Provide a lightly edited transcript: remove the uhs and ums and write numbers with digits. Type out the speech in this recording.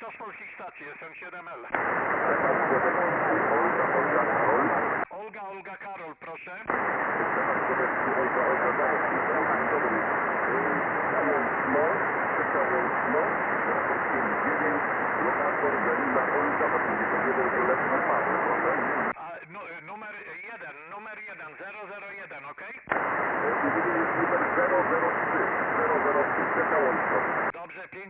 to z polskich stacji, jestem 7L. Olga, Karol, proszę. Numer 1, 001, ok? Numer 003, 003, czeka Łączno. Dobrze, pięknie.